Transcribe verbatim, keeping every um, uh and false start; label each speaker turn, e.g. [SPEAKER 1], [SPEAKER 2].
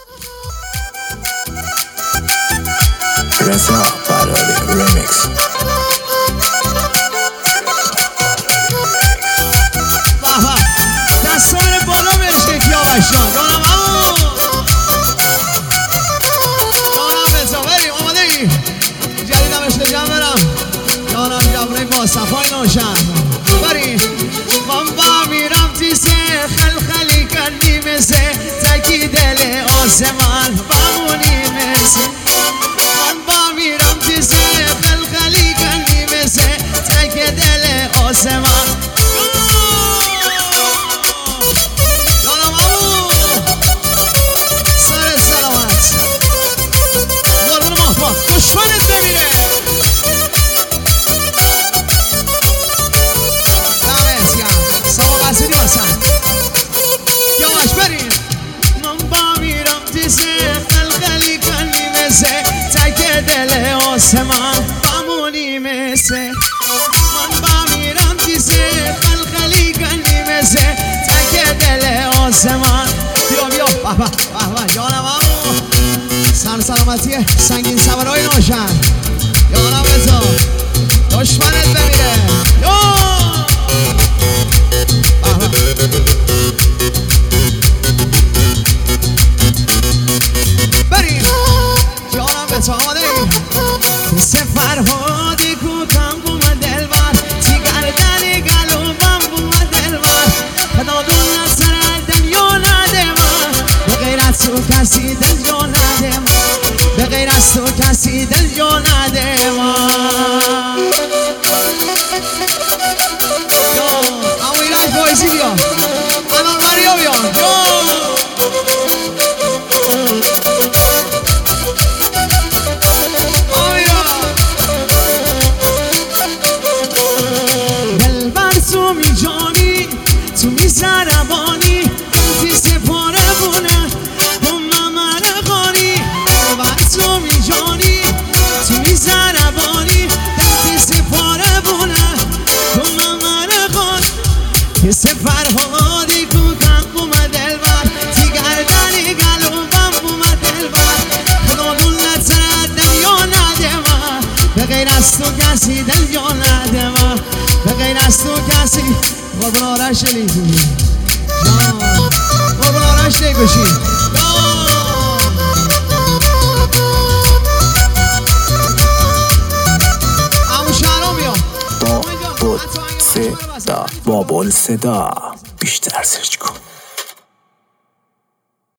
[SPEAKER 1] رضا فراری ریمیکس.
[SPEAKER 2] دستان بالا بهش یکی آوشان جانم امو جانم رضا بریم آماده ای جدیدم اشته جمع برم جانم جبره با صفای نوشن بریم من با میرم تیسه خلخلی کنی مثه تکی دل آسمان بمونی مثه من با میرم تیسه خلخلی کنی مثه تکی دل آسمان دشمنت بمیره دمت گرم سوا قصیری باسن یواش بریم من با میرم تیسه خلخلی کنی مثه تک دل آسمان بمونی مثه من با میرم تیسه خلخلی کنی مثه تک دل آسمان بیا بیا به به به به جانم امو سر سلامتیه سنگین سوارای نوشن یارم رضا دشمنت بمیره بریم یارم رضا آماده ای تیسه فرهادی کوتم بوم دلبر تی گردنی گلوبم بوم دلبر خدا دون سر دنیا نده من به غیر از تو کسی دل جا نده من به غیر از تو کسی دل جا نده من یا امو ایران فایزی بیا الان مریا بیا دل بر تو می جانی تو می زربانی تیسه پاره بونه تو می جانی تو می زربانی دل تیسه پاره بونه تو ممره خود تیسه فرهادی کوتن بومه دلبر تی گردنی گلوبم بومه دلبر خدا دولت سر دنیا نده من به غیر از تو کسی دل جا نده من به غیر از تو کسی قربان آرش لیزی قربان آرش لیگوشی
[SPEAKER 1] بابل صدا بابل صدا بیشتر سرچ